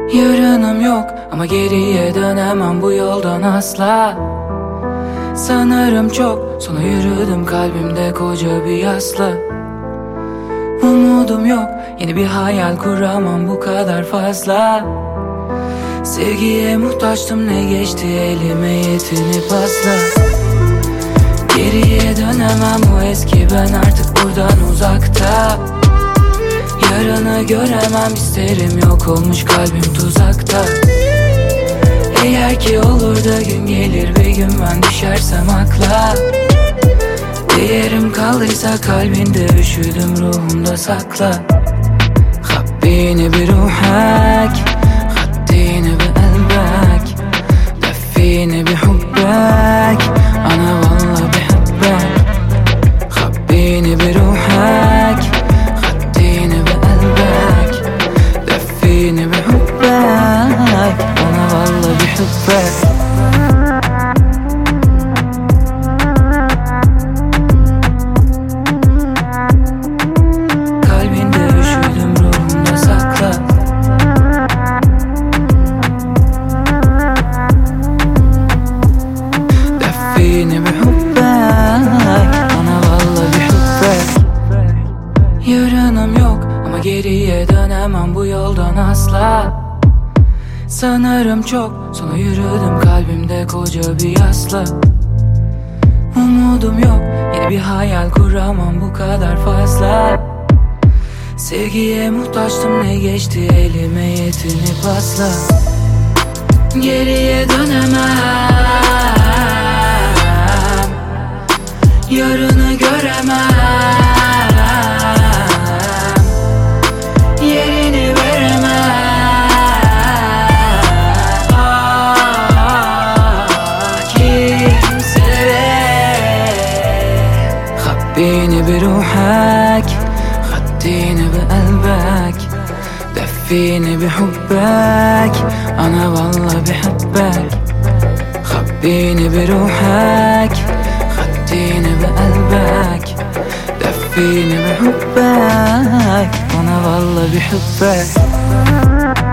Yarınım yok ama geriye dönemem bu yoldan asla. Sanırım çok sonra yürüdüm, kalbimde koca bir yasla. Umudum yok, yeni bir hayal kuramam bu kadar fazla. Sevgiye muhtaçtım, ne geçti elime yetinip asla. Geriye dönemem, o eski ben artık buradan uzakta. Yarını göremem, isterim, yok olmuş kalbim tuzakta. Eğer ki olur da gün gelir bir gün ben düşersem akla. Değerim kaldıysa kalbinde, üşüdüm ruhumda sakla. خبيني بروحك خديني بقلبك دفيني بحبك أنا والله بحبك خبيني بروحك خديني بقلبك دفيني بحبك أنا والله بحبك. Beni بحبك أنا والله بحبك. Yarınım yok ama geriye dönemem bu yoldan asla. Sanırım çok sonra yürüdüm, kalbimde koca bir yasla. Umudum yok, yeni bir hayal kuramam bu kadar fazla. Sevgiye muhtaçtım, ne geçti elime yetinip asla. Geriye dönemem, yarını göremem, yerini veremem. Kimseye خبيني بروحك خديني بقلبك دفيني بحبك أنا والله بحبك خبيني بروحك خديني بقلبك دفيني بحبك أنا والله بحبك.